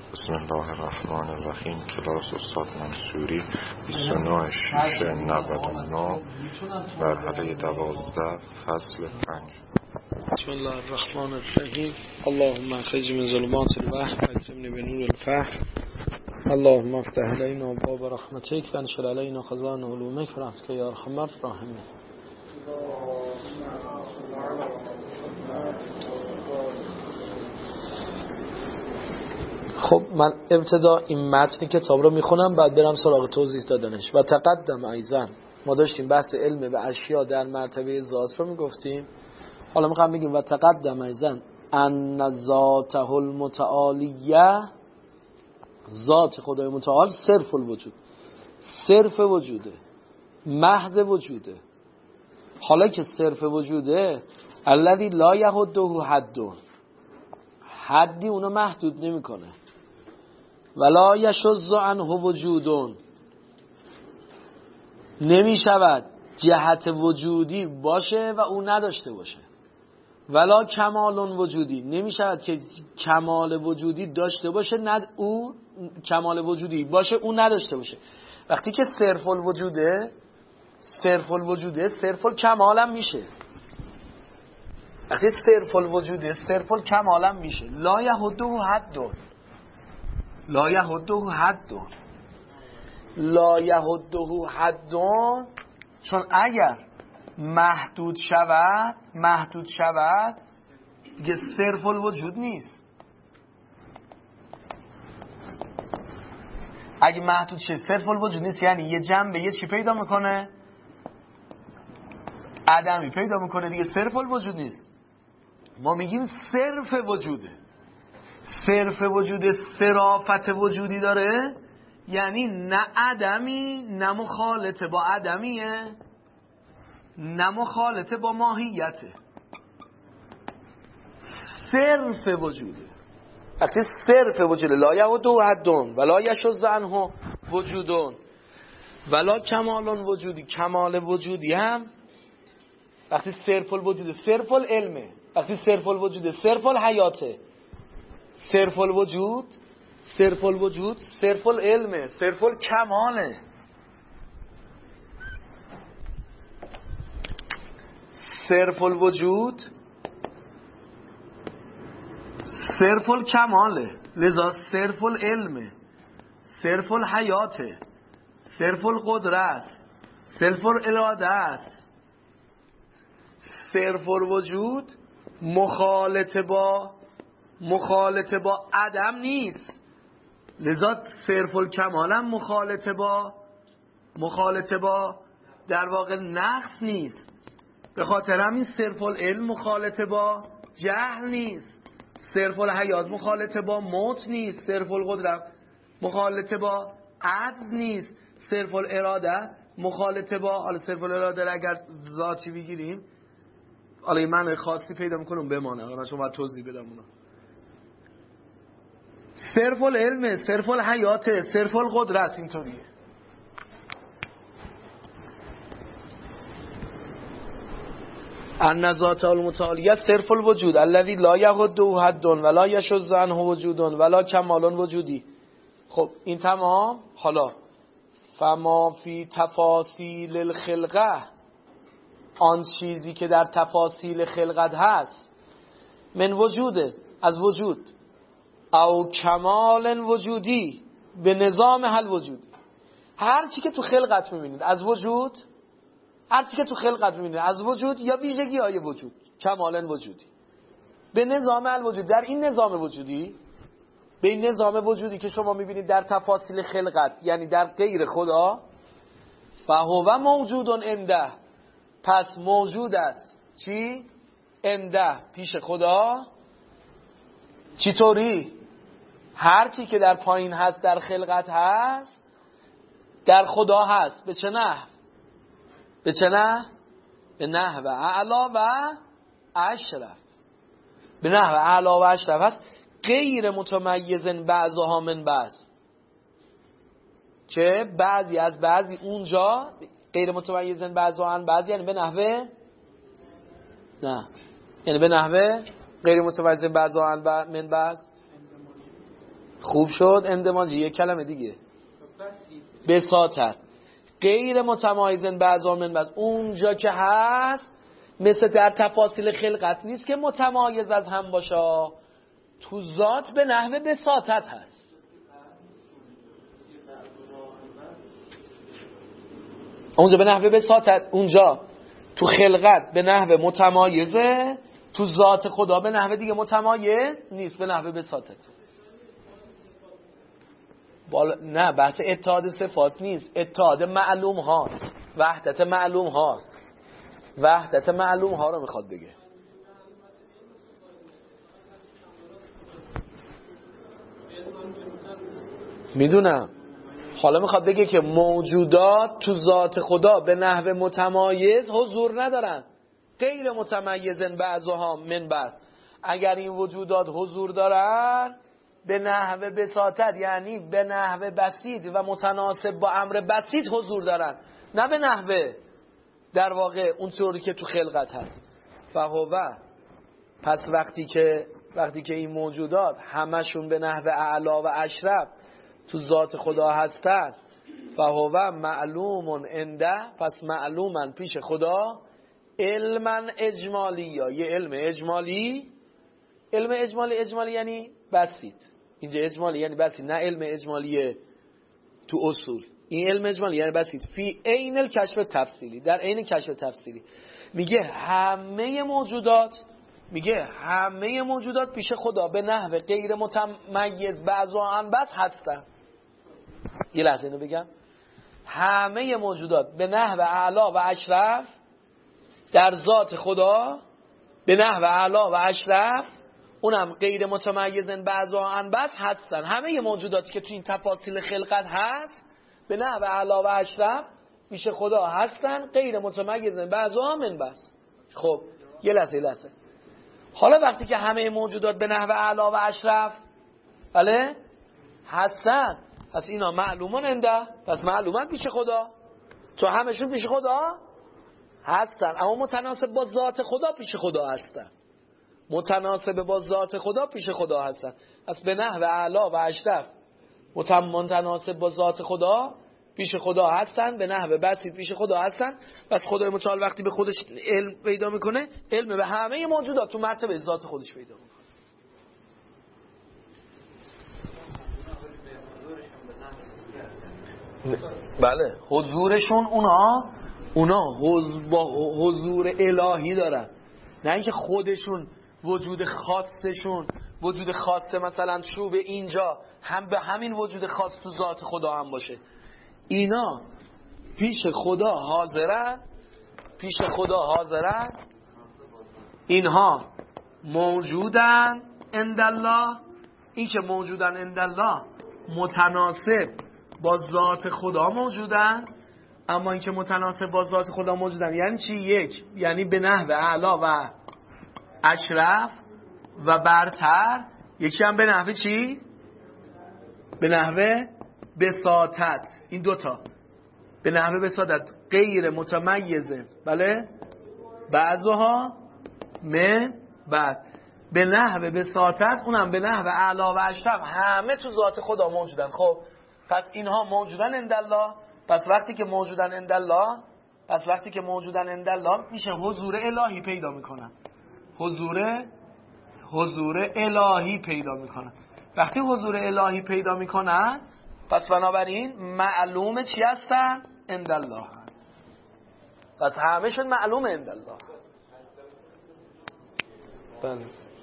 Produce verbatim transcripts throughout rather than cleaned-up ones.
بسم الله الرحمن الرحیم. کلاس استاد منصوری بیست و نه شش نود و نه مرحله دوازده فصل پنج. بسم الله الرحمن الرحیم. اللهم اخرج من ظلمات الوهم واکرمنی بنور الفهم. اللهم افتح علینا ابواب رحمتک وانشر علینا خزائن علومک برحمتک یا ارحم الراحمین. خب من ابتدا این متن کتاب رو میخونم، بعد برم سراغ توضیح دادنش. و تقدم ایضا ما داشتیم بحث علم و اشیا در مرتبه ذات رو میگفتیم. حالا میخوام بگیم و تقدم ایضا ان ذاته المتعالیه، ذات خدای متعال صرف الوجود، صرف وجوده، محض وجوده. حالا که صرف وجوده، الذی لا یحده حد، حدی اونو محدود نمیکنه. ولا یشذ عنه وجود، نمی شود جهت وجودی باشه و او نداشته باشه. ولا کمال وجودی، نمی شود که کمال وجودی داشته باشه ند او کمال وجودی باشه او نداشته باشه. وقتی که صرف الوجوده، صرف الوجوده صرف الکمال هم میشه. وقتی صرف الوجوده صرف الکمال هم میشه. لا یحده حد، لا یحده حد، لا یحده حد، چون اگر محدود شود، محدود شود دیگه صرف الوجود نیست. اگه محدود شه صرف الوجود نیست، یعنی یه جنبه یه چی پیدا میکنه، عدمی پیدا میکنه، دیگه صرف الوجود نیست. ما میگیم صرف وجوده. صرف وجود صرافت وجودی داره، یعنی نه عدمی نه مخالطه با عدمیه، نه مخالطه با ماهیته. صرف وجوده. وقتی صرف وجوده لا یحده حد ولا یشذ عنه وجود ولا کمال وجودی، کمال وجودی هم وقتی صرف الوجود صرف العلمه، وقتی صرف الوجود صرف الحیاته، صرف الوجود صرف الوجود صرف العلمه، صرف الکماله. صرف الوجود صرف الکماله، لذا صرف العلمه، صرف الحیاته، صرف القدره است، صرف الاراده است. صرف الوجود مخالطه با مخالطه با عدم نیست، لذا صرف الکمال هم مخالطه با مخالطه با در واقع نقص نیست. به خاطر همین صرف العلم مخالطه با جهل نیست، صرف الحیات مخالطه با موت نیست، صرف القدرت مخالطه با عجز نیست، صرف الاراده مخالطه با، حالا صرف الاراده اگر ذاتی بگیریم حالا این معنی خاصی پیدا میکنم بمانه، حالا شما باید توضیح بدم اونا. صرف العلم، صرف الحیات، صرف القدرت اینطوریه. ان ذات المتعالیه صرف الوجود الذی لا یحده حد ولا یشذ عنه وجود ولا کمال وجودی. خب این تمام. حالا فما فی تفاصیل الخلقه، آن چیزی که در تفاصیل خلقت هست، من وجوده از وجود، او کمال وجودی به نظام حل وجودی. هر چی که تو خلقت میبینید از وجود، هر چی که تو خلقت میبینید از وجود یا ویژگی های وجود، کمال وجودی به نظام حل وجود. در این نظام وجودی، به این نظام وجودی که شما میبینید در تفاصیل خلقت، یعنی در غیر خدا، فهو موجود عنده، پس موجود است چی؟ عنده، پیش خدا. چطوری؟ هر چی که در پایین هست در خلقت هست در خدا هست. به چه نحو؟ به چه نحو؟ به نحو اعلا و اشرف. به نحو اعلا و اشرف هست، غیر متمیزن بعضها من بعض، که بعضی از بعضی اونجا غیر متمیزن بعضها من بعضی، یعنی به نحوه نه، یعنی به نحوه غیر متمیزن بعضها من بعض خوب شد. اندماجی یک کلمه دیگه بساطت غیر متمایزن بعضا من بعض. اونجا که هست مثل در تفاصیل خلقت نیست که متمایز از هم باشه، تو ذات به نحو بساطت هست. اونجا به نحو بساطت، اونجا تو خلقت به نحو متمایزه، تو ذات خدا به نحو دیگه متمایز نیست، به نحو بساطت. بالا... نه بحث اتحاد صفات نیست، اتحاد معلوم هاست، وحدت معلوم هاست، وحدت معلوم ها رو میخواد بگه. میدونم، حالا میخواد بگه که موجودات تو ذات خدا به نحو متمایز حضور ندارن، غیر متمایزن بعضها من بعض. اگر این وجودات حضور دارن به نحو بساطت، یعنی به نحو بسیط و متناسب با امر بسیط حضور دارن، نه به نحو در واقع اون طوری که تو خلقت هست. فهو، پس وقتی که وقتی که این موجودات همشون به نحو اعلی و اشرف تو ذات خدا هستن، فهو معلوم عنده، پس معلومن پیش خدا، علما اجمالی، یا یه علم اجمالی. علم اجمالی اجمالی یعنی بسیط، اینجا اجمالی یعنی بسیط، نه علم اجمالی تو اصول. این علم اجمالی یعنی بسیط فی عین الکشف تفصیلی، در عین کشف تفصیلی. میگه همه موجودات میگه همه موجودات پیش خدا به نحو غیر متمایز بعضا عن بعض هستن. یه لحظه اینو بگم، همه موجودات به نحو اعلی و اشرف در ذات خدا به نحو اعلی و اشرف، اونم غیر متمایزن بعضا عن بعض هستن. همه موجوداتی که تو این تفاصیل خلقت هست به نحو اعلی و اشرف پیش خدا هستن، غیر متمایزن بعضا من بعض. خب یه لحظه یه لحظه حالا وقتی که همه موجودات به نحو اعلی و اشرف بله هستن، پس اینا معلومان انده، پس معلومان پیش خدا، تو همشون پیش خدا هستن، اما متناسب با ذات خدا پیش خدا هستن، متناسب با ذات خدا پیش خدا هستن. پس به نحو اعلی و اشرف متناسب با ذات خدا پیش خدا هستن، به نحو بسیط پیش خدا هستن. پس خدای متعال وقتی به خودش علم پیدا میکنه، علم به همه موجودات تو مرتبه ذات خودش پیدا میکنه. بله حضورشون اونا اونا حضور با حضور الهی دارن، نه اینکه خودشون وجود خاصشون وجود خاصه، مثلا چوب اینجا هم به همین وجود خاص تو ذات خدا هم باشه. اینا پیش خدا حاضرن، پیش خدا حاضرن، اینها موجودن عند الله. این که موجودن عند الله متناسب با ذات خدا موجودن، اما این که متناسب با ذات خدا موجودن یعنی چی؟ یک، یعنی به نحو اعلی و اشرف و برتر. یکی هم به نحو چی؟ به نحو بساطت. این دوتا به نحو بساطت غیر متمیزه بله بعضها من بعض، به نحو بساطت اونم به نحو اعلی و اشرف همه تو ذات خدا موجودن. خب پس اینها موجودن عند الله. پس وقتی که موجودن عند الله پس وقتی که موجودن عند الله میشه حضور الهی پیدا میکنن، حضور حضور الهی پیدا میکنن. وقتی حضور الهی پیدا میکنن پس بنابراین معلومه چی هستن؟ عند الله. پس همه شد معلومه عند الله. بله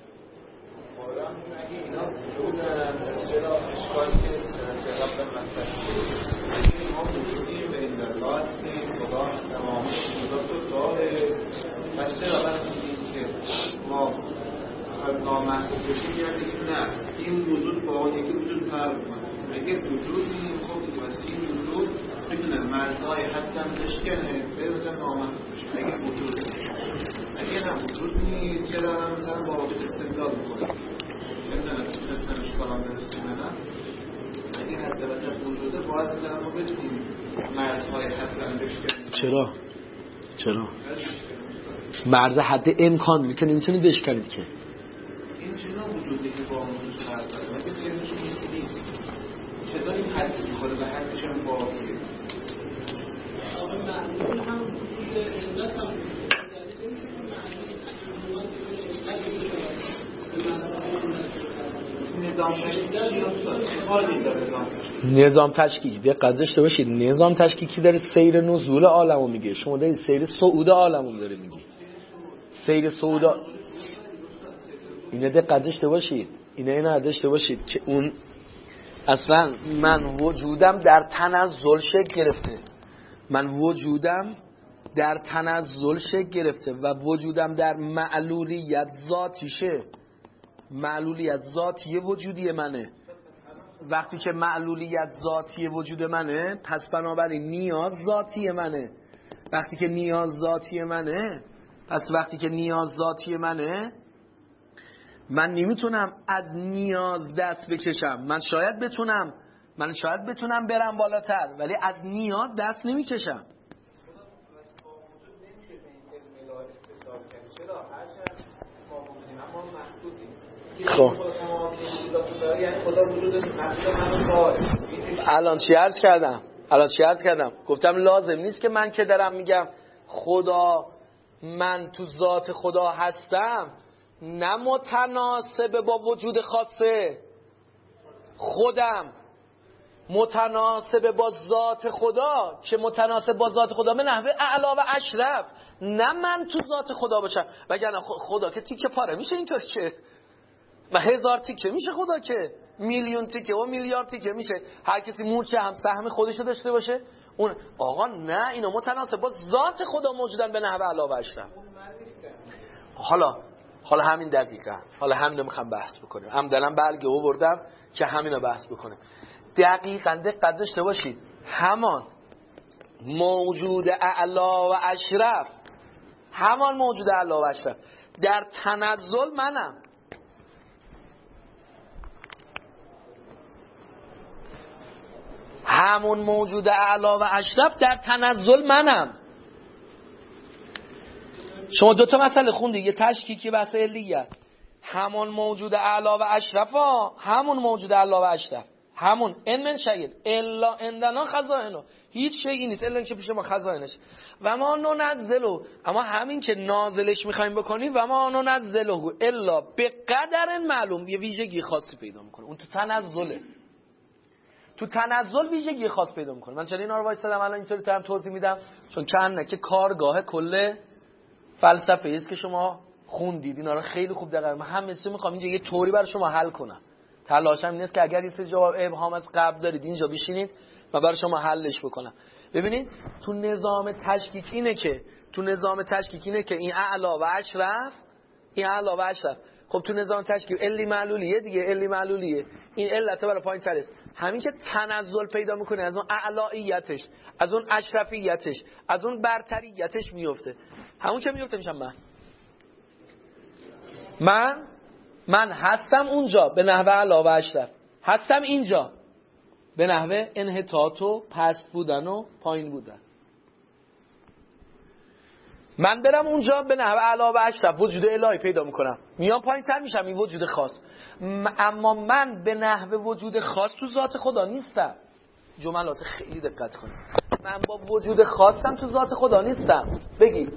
نامحدود بشیم یعنی نه این وجود با اون یکی وجود فرق کنه. اگه وجود این خب واسه این وجود میتونه مرزهای حتی هم تشکنه به مثلا نامحدود بشیم. اگه وجود اگه هم وجود نیست که دارم مثلا با وجود استدلال میکنه نمیدونم تونستم اشکالان برسیم نه. اگه حتی واسه وجوده باید مثلا ما بتونیم مرزهای حتی هم بشکنیم. چرا؟ چرا؟ مرز حد امکان میکنه نمیتونی بشکنید که این چنان وجودی که با وجود فرق داره. مگه سیرش نیست چطور این حد میخوره به حدش هم باقیه؟ آقا معلوم هم وجود علت هم نظام تشکیکی دقت داشته باشید. نظام تشکیکی داره سیر نزول عالمو میگه، شما دارید سیر صعود عالمو داره میگی. سیر صعود اینه دقت داشته باشید، اینه اینه داشته باشید که اون اصلا من وجودم در تنزل شکل گرفته، من وجودم در تنزل شکل گرفته و وجودم در معلولیت ذاتیشه. معلولیت ذاتی وجودی منه. وقتی که معلولیت ذاتی وجود منه، پس بنابراین نیاز ذاتی منه. وقتی که نیاز ذاتی منه، پس وقتی که نیاز ذاتی منه، من نمیتونم از نیاز دست بکشم. من شاید بتونم من شاید بتونم برم بالاتر، ولی از نیاز دست نمیکشم. خب الان چی عرض کردم؟ الان چی عرض کردم؟ گفتم لازم نیست که من که دارم میگم خدا، من تو ذات خدا هستم، نه متناسب با وجود خاصه خودم، متناسب با ذات خدا که متناسب با ذات خدا به نحوه اعلی و اشرف، نه من تو ذات خدا باشم. وگرنه خدا که تیکه پاره میشه اینطور که و هزار تیکه میشه، خدا که میلیون تیکه و میلیارد تیکه میشه، هر کسی مورچه هم سهم خودشو داشته باشه. اون آقا نه، اینا متناسب با ذات خدا موجودن به نحوه اعلی و اشرف. حالا حالا همین دقیقاً حالا همین رو میخوام بحث بکنیم. عمدن بلگه آوردم که همین رو بحث بکنیم. دقیقاً دقت داشته باشید، همان موجود اعلی و اشرف، همان موجود اعلی و اشرف در تنزل منم. همون موجود اعلی و اشرف در تنزل منم. شما دو تا مسئله خوندی، یه تشکیکی بحث علیت، همون موجود اعلی و اشرف ها، همون موجود اعلی و اشرف، همون ان من شیء الا عندنا خزائنه، هیچ شیئی نیست الا اینکه پیش ما خزائنش. و ما ننزله، اما همین که نازلش میخوایم بکنیم، و ما ننزله الا به قدر معلوم، یه ویژگی خاصی پیدا میکنه. اون تو تنزله، تو تنزل ویژگی خاص پیدا میکنه. من چرا اینا رو وایسادم الان اینطوری دارم توضیح میدم؟ چون کنه که کارگاه کل فلسفه است که شما خوندید، اینا رو خیلی خوب دقیق. من همه چیزو میخوام اینجا یه طوری برای شما حل کنم. تلاشم این است که اگر یه سری جواب ابهام از قبل دارید اینجا بشینید و برای شما حلش بکنم. ببینید تو نظام تشکیک اینه که تو نظام تشکیک اینه که این اعلی و اشرف، این اعلی و اشرف، خب تو نظام تشکیک علی معلولیه دیگه، علی معلولیه، این علت برای پایین تر است. همین که تنزل پیدا میکنه از اون اعلاییتش، از اون اشرفیتش، از اون برتریتش میفته. همون که میفته میشم من من من هستم اونجا به نحوه اعلی و اشرف، هستم اینجا به نحوه انحطاط و پست بودن و پایین بودن. من برم اونجا به نحوه اعلی و اشرف، وجود الهی پیدا میکنم، میام پایین تر میشم، این وجود خاص. اما من به نحوه وجود خاص تو ذات خدا نیستم. جملات خیلی دقت کنید. من با وجود خاصم تو ذات خدا نیستم. بگید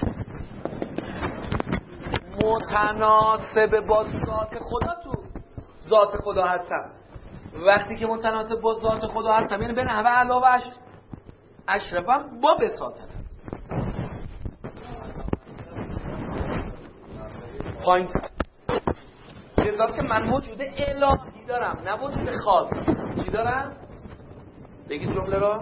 متناسب با ذات خدا تو ذات خدا هستم. وقتی که متناسب با ذات خدا هستم یعنی به نحوه اعلی و اشرفم با بساطت پایینت. به ذات که من وجود الهی دارم نه وجود خاص. چی دارم؟ بگید جمله را.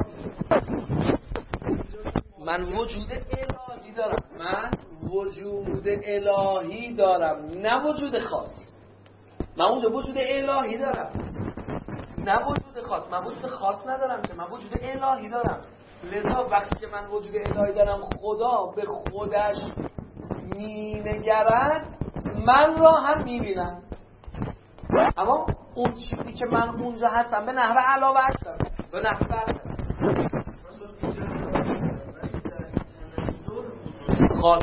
من وجود الهی دارم، من وجود الهی دارم نه وجود خاص. من اونجا وجود الهی دارم نه وجود خاص. من وجود خاص ندارم که، من وجود الهی دارم. لذا وقتی که من وجود الهی دارم خدا به خودش می نگرد، من را هم می بینم. اما اون چیزی که من اونجا هستم به نحوه علاوه هستم، به نحوه برد خاص.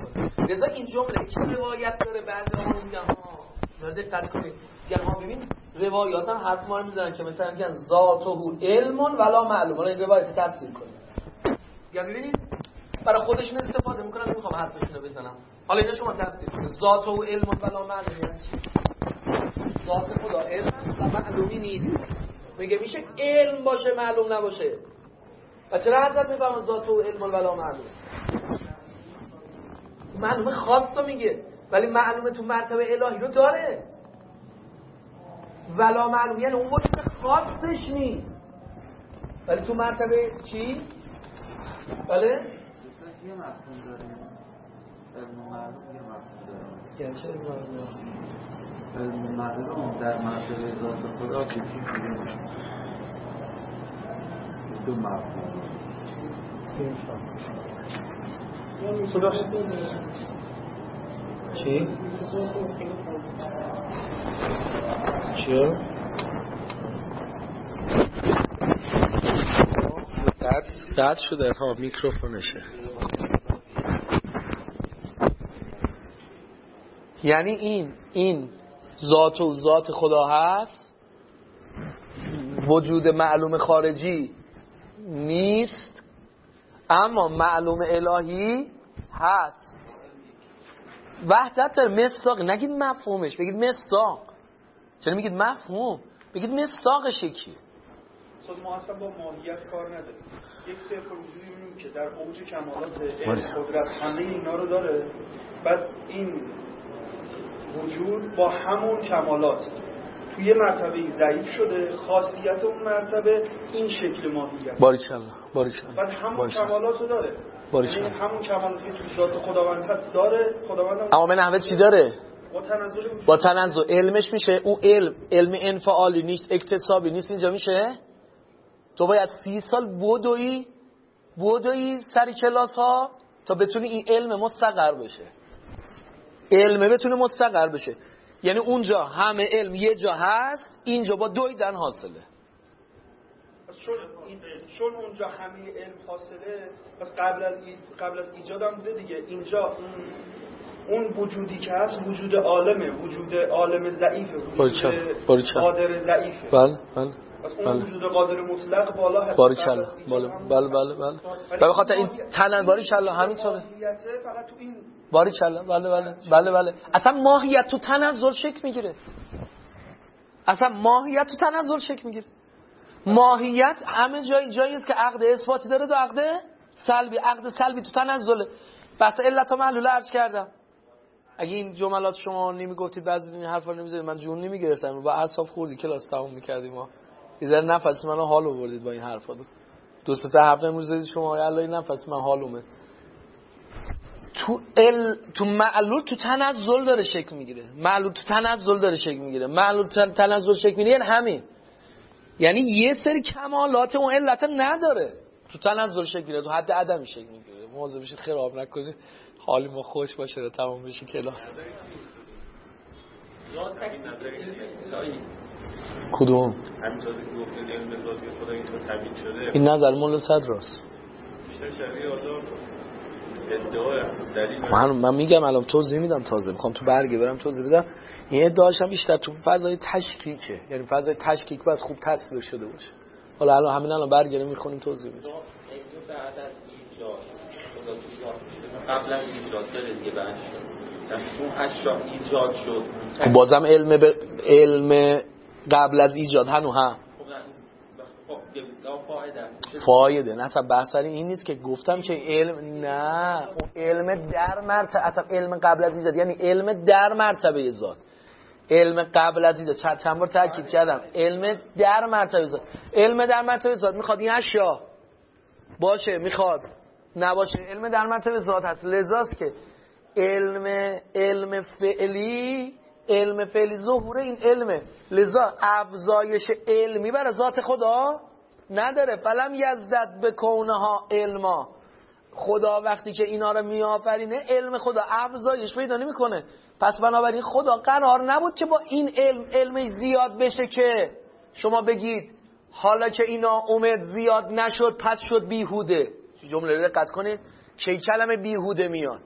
لذا این جمله که روایت داره بعضی ها میگن ها دقت کنید، میگن ها ببین روایات هم حرف ما رو میزنن که مثلا میگن ذاته علم ولا معلوم. حالا این روایت تفسیر کنیم. یا ببینید برای خودشون استفاده میکنن، میخوام حرفشون رو بزنم. حالا اینا شما تفسیر کنید. ذاته علم ولا معلوم، یعنی ذات خدا علم و معلومی نیست. میگه میشه علم باشه معلوم نباشه. و چرا حضرت میفهمن ذاته علم ولا معلوم؟ معلومه خاص رو میگه، ولی معلومه تو مرتبه الهی رو داره. ولا معلوم یعنی اون وجود خاصش نیست، ولی تو مرتبه چی؟ بله؟ یه مفهوم داره علم و معلوم، یه مفهوم داره یعنی چه علم و معلوم؟ علم و معلوم در مرتبه ذات خدا که چی میگه دو مفهوم چی؟ چیه؟ قطع قطع شده ها میکروفونشه. یعنی این این ذات و ذات خدا هست، وجود معلوم خارجی نیست، اما معلوم الهی هست. وحدت در مصداق، نگید مفهومش، بگید مصداق. چرا میگید مفهوم؟ بگید مصداقش یکی. خود ما اصلا با ماهیت کار نداریم. یک صرف وجودی می‌بینیم که در اوج کمالات علم قدرت همه اینا رو داره، بعد این وجود با همون کمالات توی یه مرتبه ضعیف شده، خاصیت اون مرتبه این شکل ماهیت. باریکالله باریکالله. بعد همون کمالات رو داره. باریکالله. یعنی همون کمالاتی که تو ذات خداوند هست داره، خداوند هم اما به نحوه چی داره؟ با تنزل با تنزل علمش میشه. اون علم علم انفعالی نیست، اکتسابی نیست. اینجا میشه تو باید سی سال بدوی بدوی سر کلاس ها تا بتونی این علم مستقر بشه. علمه بتونه مستقر بشه، یعنی اونجا همه علم یه جا هست، اینجا با دویدن حاصله. چون چون اونجا همه علم حاصله، پس قبل از قبل از ایجاد هم بوده دیگه. اینجا اون اون وجودی که هست وجود عالمه، وجود عالم ضعیفه، وجود قادر ضعیفه. بله بله. پس اون وجود قادر مطلق بالا هست. باریکالله. بله بله بله بله. به خاطر این تنن باریکالله همینطوره. فقط تو این باریکالله. بله بله بله بله. اصلا ماهیت تو تنزل شکل میگیره. اصلا ماهیت تو تنزل شکل میگیره. ماهیت همه جای جایی است که عقد اثباتی داره، تو عقد سلبی. عقد سلبی تو تنزله. بس علت و معلول عرض کردم. اگه این جملات شما نمیگفتید، بعضی این حرفا نمیزدید، من جون نمیگرفتم. با اعصاب خوردی کلاس تموم میکردیم ما. یه ذره نفس منو حال آوردید با این حرفا. دو دو سه تا هفته امروز زدید شما یا الله نفس من حال اومد. تو ال تو معلول تو تنزل داره شکل میگیره. معلول تو تنزل داره شکل میگیره. معلول تو تنزل شکل میگیره یعنی همین. یعنی یه سری کمالات اون علت نداره، تو تنزل شکل میگیره، تو حد عدمی شکل میگیره. مواظب بشید خراب نکنید، حالی ما خوش باشه تا تمام بشه کلاس. کدوم؟ همینطور که گفتید علم ذاتی خدا اینطور تبیین شده. این نظر مولا صدراست. بیشتر شبیه آدم ادعای دلیل. من من میگم الان توضیح میدم، تازه میخوام تو برگه برم توضیح بدم. این ادعاش هم بیشتر تو فضای تشکیکه، یعنی فضای تشکیک باید خوب تصویر شده باشه. حالا الان همین الان برگه میخونیم توضیح میدم. بعد از ایجاد خدا تو قبل از ایجاد داره دیگه بعدش اون اشیاء ایجاد شد. خب بازم علم ب... علم قبل از ایجاد هنو هم فایده. نه اصلا بحث این نیست که گفتم که علم، نه اون علم در مرتبه، اصلا علم قبل از ایجاد یعنی علم در مرتبه ذات. علم قبل از ایجاد چند چند بار تاکید کردم، علم در مرتبه ذات. علم در مرتبه ذات میخواد این اشیا باشه، میخواد نباشه، علم در مرتبه ذات هست. لذاست که علم علم فعلی علم فعلی ظهور این علمه، لذا افزایش علمی برای ذات خدا نداره. فلم یزدد به کونها علما. خدا وقتی که اینا رو میآفرینه علم خدا افزایش پیدا نمیکنه. پس بنابراین خدا قرار نبود که با این علم علمش زیاد بشه که شما بگید حالا که اینا اومد زیاد نشد پس شد بیهوده. جمله رو دقت کنید، چه کلمه بیهوده میاد؟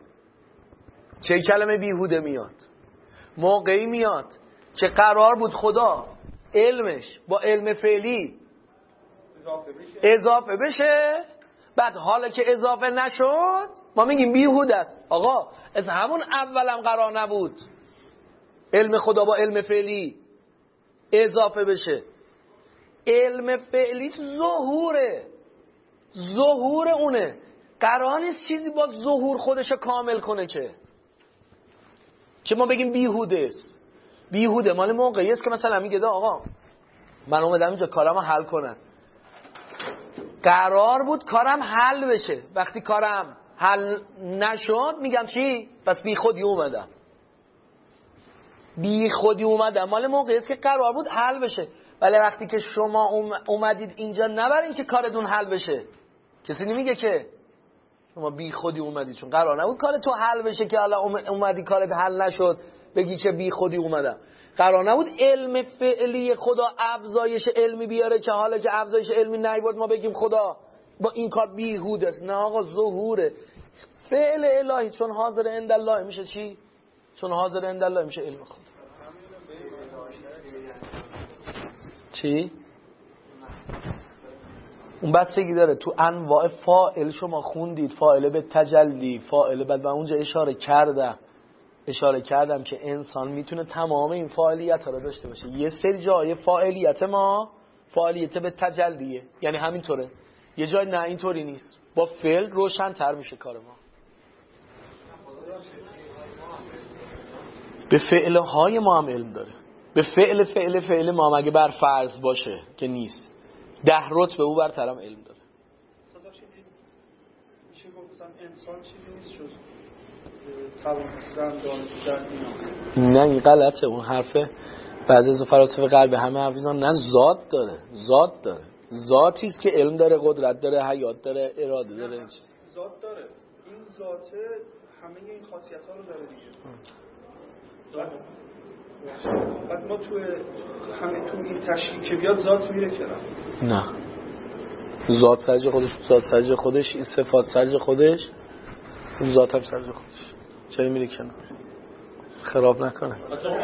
چه کلمه بیهوده میاد؟ موقعی میاد که قرار بود خدا علمش با علم فعلی اضافه بشه اضافه بشه، بعد حالا که اضافه نشد ما میگیم بیهوده است. آقا از همون اولم قرار نبود علم خدا با علم فعلی اضافه بشه. علم فعلی ظهوره، ظهور اونه، قرار نیست چیزی با ظهور خودشو کامل کنه که که ما بگیم بیهوده است. بیهوده مال موقعی است که مثلا میگه ده آقا من اومدم اینجا کارمو حل کنم، قرار بود کارم حل بشه، وقتی کارم حل نشد میگم چی؟ پس بی خودی اومدم، بی خودی اومدم. مال موقعی است که قرار بود حل بشه. ولی وقتی که شما اومدید اینجا نه برای اینکه کارتون حل بشه، کسی نمیگه که شما بی خودی اومدید، چون قرار نبود کار تو حل بشه که حالا اومدی کارت حل نشد بگی که بی خودی اومدم. قرار نبود علم فعلی خدا افزایش علمی بیاره که حالا که افزایش علمی نیورد ما بگیم خدا با این کار بیهوده است. نه آقا، ظهوره فعل الهی، چون حاضر عند الله میشه چی؟ چون حاضر عند الله میشه علم خدا. چی؟ اون بستگی داره تو انواع فاعل. شما خوندید فاعل به تجلی، فاعل بعد من اونجا اشاره کردم اشاره کردم که انسان میتونه تمام این فاعلیت ها رو داشته باشه. یه سری جای فاعلیت ما فاعلیت به تجلیه، یعنی همینطوره. یه جای نه اینطوری نیست، با فعل روشن تر میشه کار ما. به فعل های ما هم علم داره، به فعل فعل فعل ما هم اگه بر فرض باشه که نیست، ده رتبه او برترم علم داره. میشه گفت مثلا انسان چیزی نیست جز توانستن دانستن اینا. نه این غلطه، اون حرفه. بعضی از فلاسفه غربی همه حرف میزنن نه، ذات داره، ذات داره، ذاتی است که علم داره، قدرت داره، حیات داره، اراده داره. این چیز ذات داره. این ذاته همه این خاصیت ها رو داره دیگه. بعد ما تو همه تو این تشریح که بیاد ذات میره کنار. نه، ذات سرج خودش، ذات سرج خودش، این صفات سرج خودش، اون ذات هم سرج خودش. چرا میره کنار؟ خراب نکنه.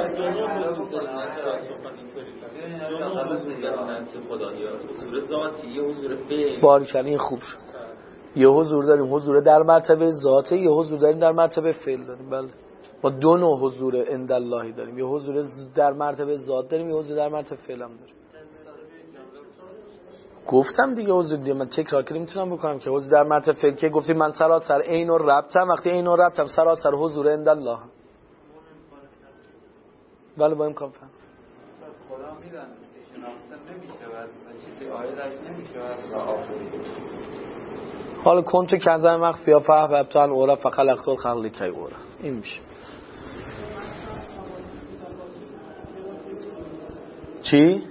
باریکلا این خوب شد. یه حضور داریم، حضور در مرتبه ذاته، یه حضور داریم در مرتبه فعل داریم. بله، ما دو نوع حضور عند اللهی داریم، یه حضور در مرتبه ذات داریم، یه حضور در مرتبه فعل هم داریم. گفتم دیگه حضور دیگه، من تکرار کنم میتونم بکنم که حضور در مرتبه فعل که گفتیم من سراسر عین و ربطم، وقتی عین و ربطم سراسر حضور عند الله. بله با امکان فهم. خدا میدن که شناخته نمیشه و چیزی آیدش نمیشه و آفرید. حالا کنتو کنزن مخفیا فهم ابتان اورا فخلقتل خلقی کی اورا، این میشه. چی؟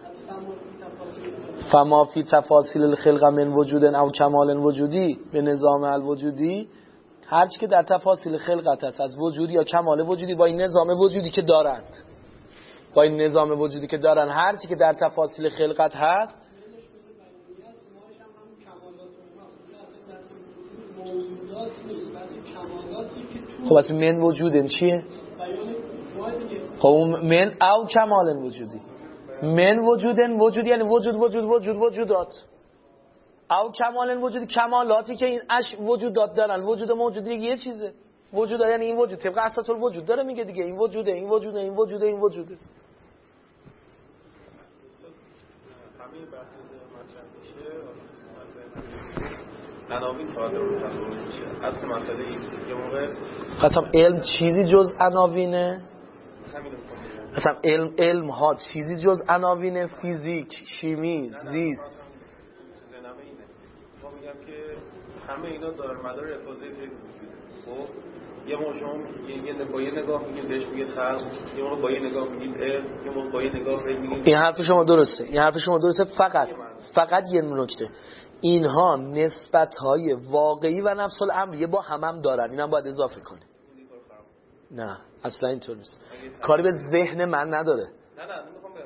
فما فی تفاصیل الخلق من وجود او کمال وجودی به نظام الوجودی، هر چی که در تفاصیل خلقت هست از وجودی یا کمال وجودی با این نظام وجودی که دارند، با این نظام وجودی که دارن، هر چی که در تفاصیل خلقت هست خب اصلا من وجودن چیه؟ خب من او کمال وجودی، من وجودن وجودی یعنی وجود وجود وجود وجودات، او کمال وجودی کمالاتی که این اش وجودات دارن. وجود موجودی یه چیزه، وجود یعنی این وجود طبق اساس الوجود داره میگه دیگه، این وجوده این وجوده این وجوده این وجوده. همه بحث مطرح میشه عناوین فقط رو تصور میشه. اصل مسئله این یه موقع قسم علم چیزی جز عناوینه، قسم علم علم ها چیزی جز عناوینه، فیزیک، شیمی، زیست. ذهنمه اینه ما میگم که همه اینا دار مدار افاضه فیزیک وجوده. خب یه موقع شما یه با یه نگاه میگید بهش میگید خلق، یه موقع با یه نگاه میگید علم، یه موقع با یه نگاه میگید. این حرف شما درسته، این حرف شما درسته، فقط فقط یه نکته، اینها نسبت‌های واقعی و نفس الامریه با هم هم دارن، اینم باید اضافه کنیم. نه اصلا اینطور نیست، کاری به ذهن من نداره،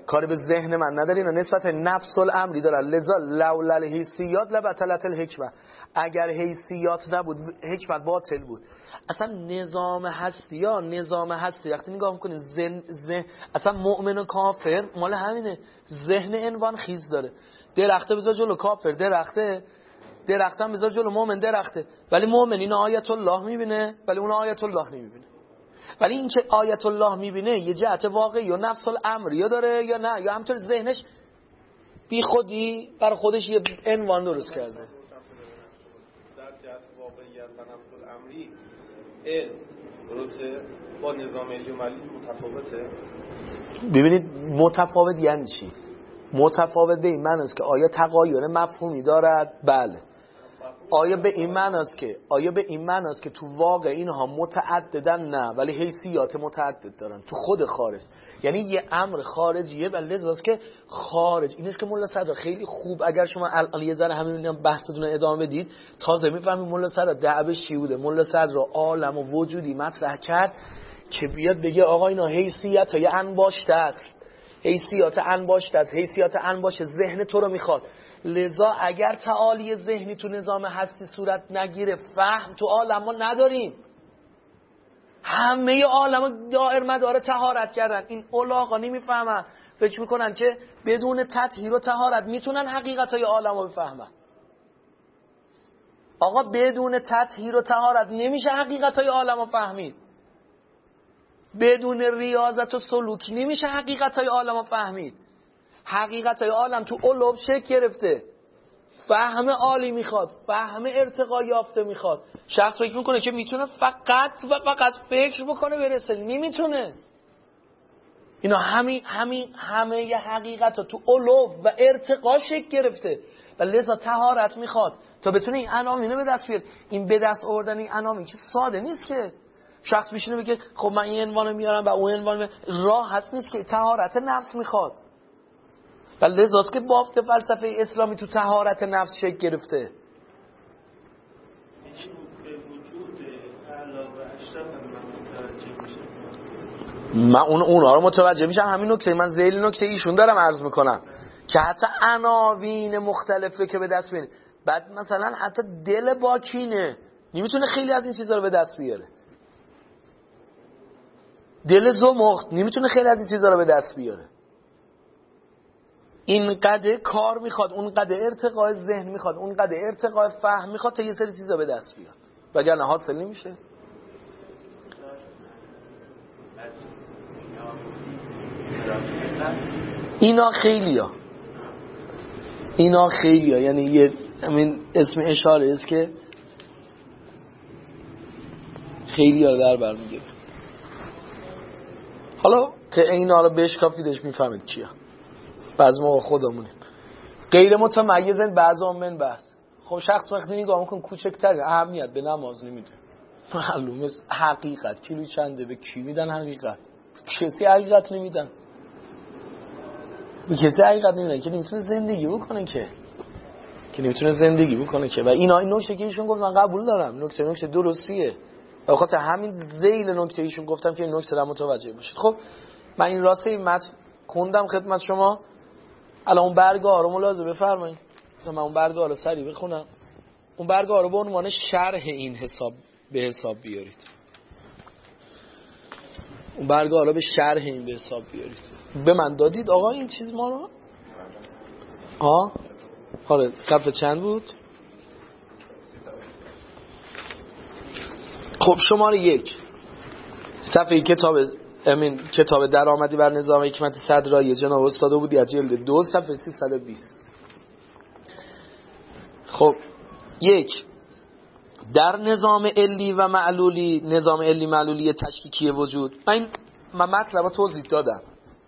کاری به ذهن من نداره، اینا نسبت نفس الامری دارن. لذا لولا الحیثیات لبطلت الحکمه، اگر حیثیات نبود حکمت باطل بود. اصلا نظام هستی ها نظام هستی وقتی نگاه میکنی ذهن ذهن اصلا مؤمن و کافر مال همینه، ذهن عنوان خیز داره. درخته بذار جلو کافر درخته، درخته هم بذار جلو مؤمن درخته، ولی مؤمن این آیت الله میبینه ولی اون آیت الله نمیبینه. ولی این که آیت الله میبینه یه جهت واقعی یا نفس الامر یا داره یا نه، یا همطور ذهنش بی خودی بر خودش یه عنوان درست کرده. در جهت واقعیت و نفس الامری علم درسته با نظام اجمالی متفاوته. ببینید متفاوت یعنی چی؟ متفاوت به این معنی است که آیا تغایر مفهومی دارد؟ بله. آیا به این معنی است که آیا به این معنی است که تو واقع اینها متعددن؟ نه، ولی حیثیات متعدد دارن تو خود خارج. یعنی یه امر خارجیه و لذاست که خارج این است که مولا صدر خیلی خوب اگر شما الان یه ذره همین بحثتون رو ادامه بدید تازه میفهمید مولا صدر دعوه چی بوده. مولا صدر عالم و وجودی مطرح کرد که بیاد بگه آقا اینا حیثیت های انباشته است، حیثیات انباشته است، حیثیات انباشته ذهن تو رو میخواد. لذا اگر تعالی ذهنی تو نظام هستی صورت نگیره فهم تو عالم ما نداریم. همه عالم دائر مدار طهارت کردن. این اولاغا نمیفهمن، فکر میکنن که بدون تطهیر و طهارت میتونن حقیقت های عالم رو بفهمن. آقا بدون تطهیر و طهارت نمیشه حقیقت های عالم رو فهمید. بدون ریاضت و سلوک نمیشه حقیقت های عالم رو فهمید. حقیقت های عالم تو علوم شکل گرفته، فهم عالی میخواد، فهم ارتقا یافته میخواد. شخص فکر میکنه که میتونه فقط و فقط فکر بکنه برسه، نمیتونه. اینا همین همین همه ی حقیقت ها تو علوم و ارتقا شکل گرفته و لذا طهارت میخواد تا بتونه این عناوین به دست بیاره. این به دست آوردن این عناوین که ساده نیست که شخص بشینه بگه خب من این عنوانو میارم و اون عنوانو، راحت نیست که. طهارت نفس میخواد و لذاست که بافت فلسفه اسلامی تو طهارت نفس شکل گرفته. من اون اونها رو متوجه میشم. همین نکته من ذیل نکته ایشون دارم عرض میکنم که حتی عناوین مختلفه که به دست بیاره. بعد مثلا حتی دل باکینه نمیتونه خیلی از این چیزا رو به دست بیاره. دل زمخت نمیتونه خیلی از این چیزا رو به دست بیاره. این قدر کار میخواد، اون قدر ارتقاء ذهن میخواد، اون قدر ارتقاء فهم میخواد تا یه سری چیزا به دست بیاد، وگرنه حاصل نمیشه. اینا خیلیا اینا خیلیا یعنی یه همین اسم اشاره است که خیلیا در بر میگیره. حالا که اینا رو بشکافیدش میفهمید کیا. بعض موقع خودمونیم غیر متمیزن، بعضا من بحث. خب شخص وقتی نگاه میکن کوچکتر اهمیت به نماز نمیده، معلومه حقیقت کیلو چنده به کی میدن؟ حقیقت کسی حقیقت نمیدن، به کسی حقیقت نمیدن که نمیتونه زندگی بکنه که که نمیتونه زندگی بکنه که و اینا این نکته که ایشون گفت من قبول دارم، نکته نکته درستیه. به خاطر همین ذیل نکته ایشون گفتم که این نکته را متوجه باشید. خب من این راسته این متن خوندم خدمت شما. الان اون برگه ها رو ملاحظه بفرمایید. من اون برگه ها رو سریع بخونم. اون برگه ها رو به عنوان شرح این حساب به حساب بیارید. اون برگه ها رو به شرح این به حساب بیارید. به من دادید آقا این چیز ما رو؟ آه آره صفحه چند بود؟ خب شماره یک صفحه کتاب امین کتاب درآمدی بر نظام حکمت صدرایی جناب استاد بودی از جلد دو صفحه سیصد و بیست. خب یک در نظام علی و معلولی، نظام علی معلولی تشکیکی وجود، من من مطلب توضیح دادم،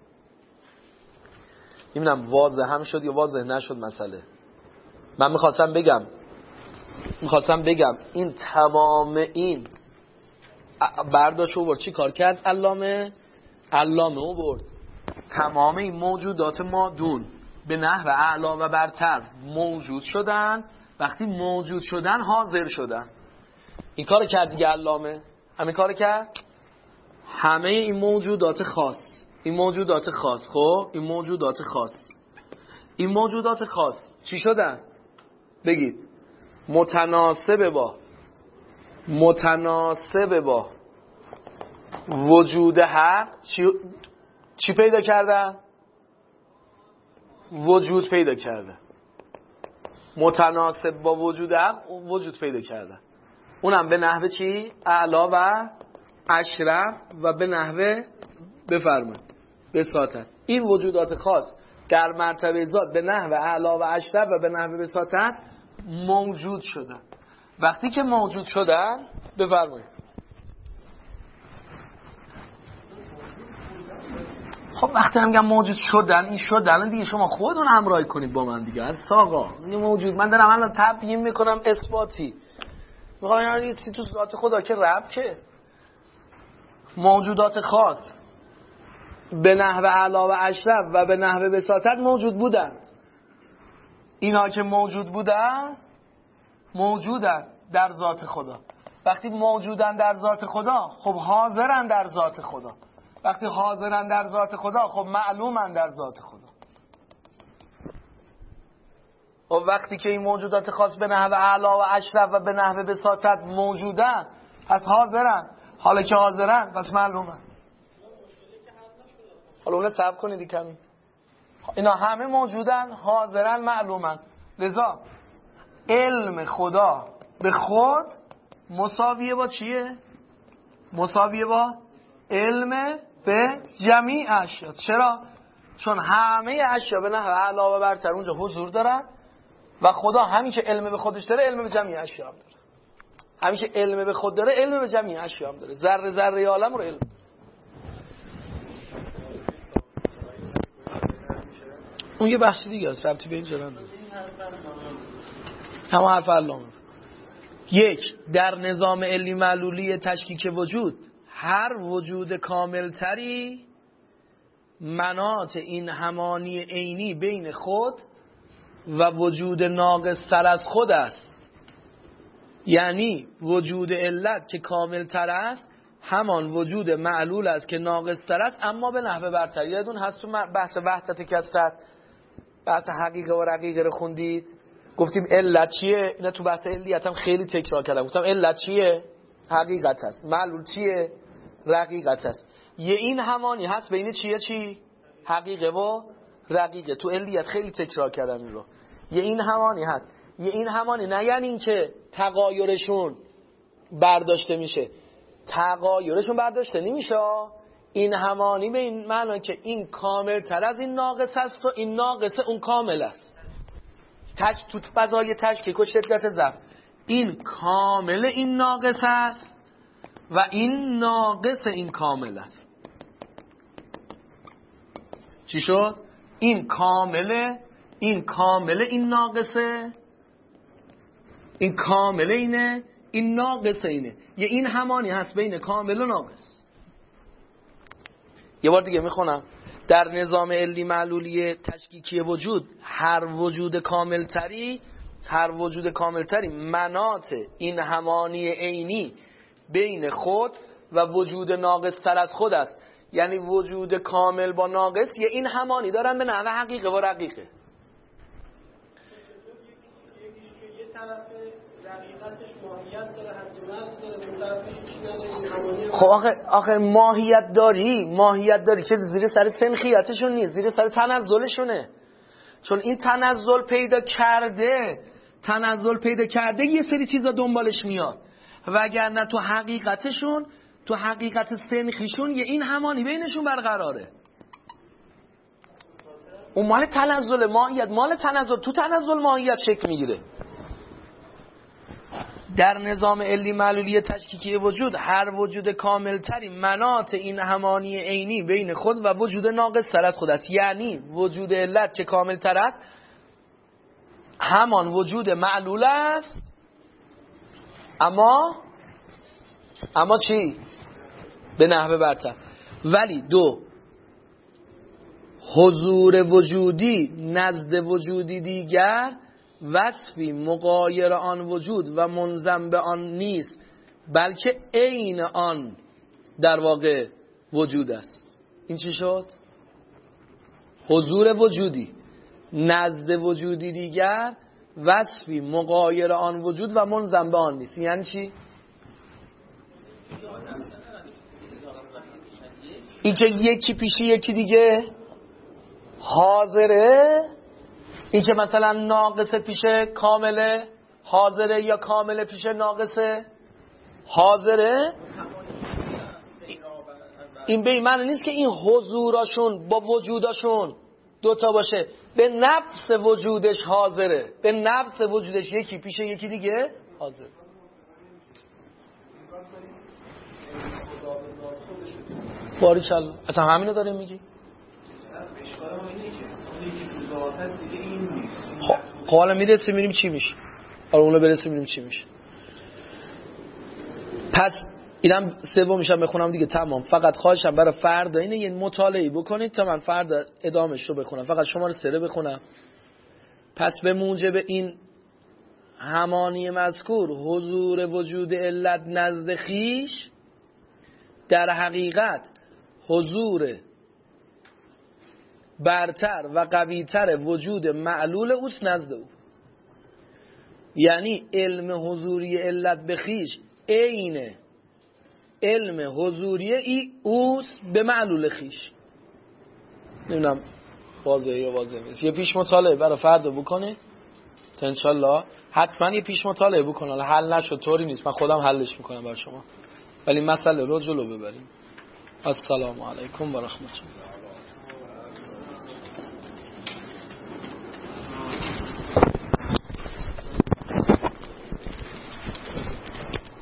نمیدونم واضح هم شد یا واضح نشد مسئله. من میخواستم بگم میخواستم بگم این تمام این برداشت او برد چی کار کرد؟ علامه علامه او برد تمام این موجودات مادون به نحو اعلا و برتر موجود شدن، وقتی موجود شدن حاضر شدن. این کار کرد دیگه علامه، همین کار کرد. همه این موجودات خاص این موجودات خاص. خب این موجودات خاص این موجودات خاص چی شدن؟ بگید. متناسب با متناسب با وجود حق چی, چی پیدا کردن؟ وجود پیدا کردن. متناسب با وجود حق وجود پیدا کردن. اونم به نحوه چی؟ اعلا و اشرف و به نحوه بفرمایید بساطت. این وجودات خاص در مرتبه ذات به نحوه اعلا و اشرف و به نحوه بساطت موجود شدن. وقتی که موجود شدن بفرمایید. خب وقتی هم میگم موجود شدن، این شدن دیگه شما خودتون همراهی کنید با من دیگه. از آقا این موجود، من دارم الان تبیین میکنم اثباتی، میخوام یه چیزی تو ذات خدا که رب که موجودات خاص به نحو اعلا و اشرف و به نحو بساطت موجود بودند. اینا که موجود بودن موجودن در ذات خدا. وقتی موجودن در ذات خدا خب حاضرن در ذات خدا. وقتی حاضرن در ذات خدا خب معلومن در ذات خدا. و وقتی که این موجودات خاص به نحو اعلا و اشرف و به نحو بساطت موجودن پس حاضرن. حالا که حاضرن پس معلومن. حالا اون صبر کنید کمی. اینا همه موجودن، حاضرن، معلومن. لذا علم خدا به خود مساویه با چیه؟ مساویه با علم به جمیع اشیا. چرا؟ چون همه اشیا به نحو اعلی و برتر اونجا حضور دارن و خدا همین که علم به خودش داره علم به جمیع اشیا هم داره. همین که علم به خود داره علم به جمیع اشیا هم داره. ذره ذره عالم رو علم. اون یه بخش دیگه است، ربطی به این جران داره. همه حرف علامه. یک، در نظام علی معلولی تشکیک وجود هر وجود کامل تری مناط این همانی عینی بین خود و وجود ناقص تر از خود است. یعنی وجود علت که کامل تر است همان وجود معلول است که ناقص تر است اما به نحوه برتر. یادتون هست تو بحث وحدت کثرت بحث حقیقه و رقیقه رو خوندید؟ گفتیم علت چیه؟ اینا تو بحث علیت هم خیلی تکرار کردم. گفتم علت چیه؟ حقیقت است. معلول چیه؟ رقیقت است. یه این همانی هست بین چیه چی؟ حقیقه و رقیقه. تو علیت خیلی تکرار کردم این رو. یه این همانی هست. یه این همانی نه یعنی این که تغایرشون برداشته میشه. تغایرشون برداشته نمیشه. این همانی به این معنی که این کامل تر از این ناقص است و این ناقص اون کامل است. تش تو فضای تشکیک و شدت ضعف این کامل این ناقص است و این ناقص این کامل است. چی شد؟ این کامل این کامل این ناقصه، این کامل اینه، این ناقص اینه. یه این همانی هست بین کامل و ناقص. یه بار دیگه میخونم. در نظام علی معلولی تشکیکی وجود هر وجود کامل تری هر وجود کامل تری مناط این همانی عینی بین خود و وجود ناقص تر از خود است. یعنی وجود کامل با ناقص یه این همانی دارن به نحو حقیقه و رقیقه. خب آخه آخه ماهیت داری ماهیت داری که زیر سر سنخیتشون نیست، زیر سر تنزلشونه. چون این تنزل پیدا کرده تنزل پیدا کرده یه سری چیزا دنبالش میاد، وگرنه تو حقیقتشون تو حقیقت سنخیشون یه این همانی بینشون برقراره. اون مال تنزل ماهیت مال تنزل تو تنزل ماهیت شکل میگیره. در نظام علی معلولی تشکیکی وجود هر وجود کامل تری مناط این همانی عینی بین خود و وجود ناقص تر از خود است. یعنی وجود علت که کامل تر است همان وجود معلول است اما اما چی؟ به نحوه برتر. ولی دو، حضور وجودی نزد وجودی دیگر وصفی مغایر آن وجود و منضم به آن نیست، بلکه عین آن در واقع وجود است. این چی شد؟ حضور وجودی نزد وجودی دیگر وصفی مغایر آن وجود و منضم به آن نیست. یعنی چی؟ این که یکی پیشی یکی دیگه حاضره، این که مثلا ناقصه پیشه کامله حاضره یا کامله پیشه ناقصه حاضره، این به این معنی نیست که این حضوراشون با وجوداشون دوتا باشه. به نفس وجودش حاضره، به نفس وجودش یکی پیشه یکی دیگه حاضر. باریکالله. اصلا همینو داره میگی؟ خب حالا میرسیم میریم چی میشه؟ حالا اونو برسیم میریم چی میشه؟ پس اینم سوم میشم بخونم دیگه تمام. فقط خواهشم برای فردا اینه یه مطالعه بکنید تا من فردا ادامهش رو بخونم. فقط شما رو سره بخونم. پس به موجب این همانی مذکور حضور وجود علت نزد خیش در حقیقت حضور برتر و قویتر وجود معلول اوست نزد او. یعنی علم حضوری علت به خیش عین علم حضوری ای اوست به معلول خیش. نمیدونم واضحه یا واضح نیست. یه پیش مطالعه برای فردا بکنید تا انشالله حتما یه پیش مطالعه بکنید. حالا حل نشد طوری نیست، من خودم حلش میکنم برای شما، ولی مسئله رو جلو ببریم. السلام علیکم و رحمت الله.